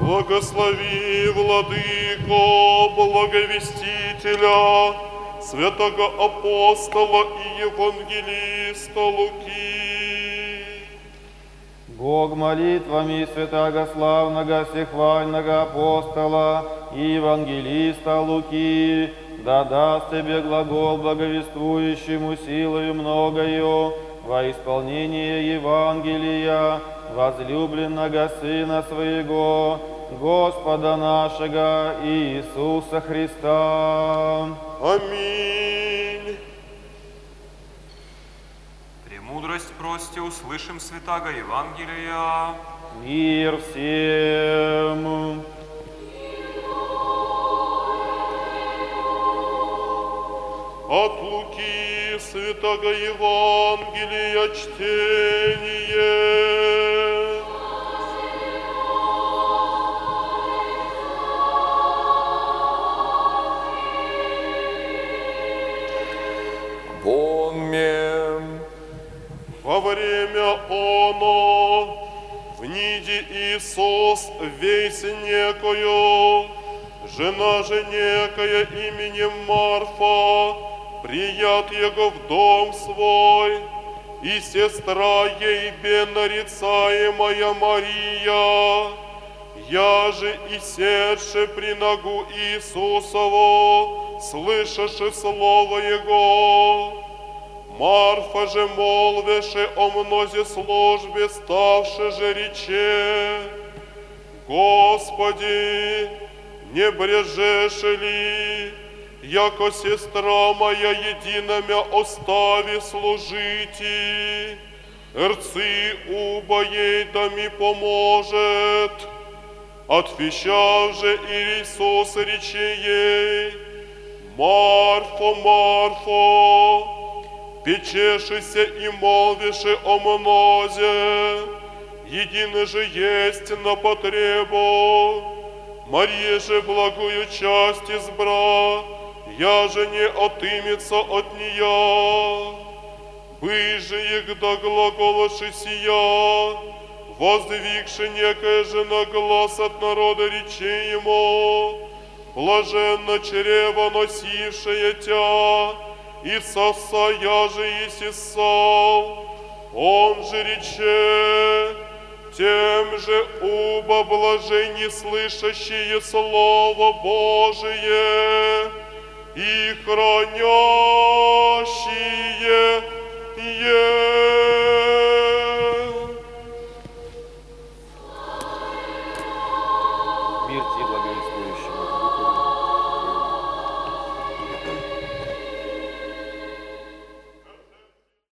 Благослови, Владыко, благовестителя, святого апостола и евангелиста Луки. Бог молитвами святаго славного всехвального апостола и евангелиста Луки да даст тебе глагол благовествующему силою многою во исполнение Евангелия возлюбленного Сына Своего, Господа нашего Иисуса Христа. Аминь. Премудрость просите, услышим святаго Евангелия. Мир всем! От Луки святого Евангелия чтение. Бонмен. Во время оно вниди Иисус весь некою, жена же некая именем Марфа, прият его в дом свой, и сестра ей беннарицаемая Мария, я же и седше при ногу Иисусову, слышаши слово Его. Марфа же молвеше о мнозе службе, ставши же рече: Господи, не брежешь ли, яко сестра моя единомя остави служити, рцы уба ей да ми поможет. Отвечав же Иисус рече ей: Марфо, Марфо, печешися и молвиши о мнозе, единый же есть на потребу. Мария же благую часть избра, я же не отымется от нея. Бы же егда глаголоши сия, воздвигши некая жена глаз от народа речи ему, блаженно чрево носившее тя, и соса я же и сисал. Он же рече: тем же уба блажени слышащие Слово Божие и хранящие е. Мир тебе, благовествующий.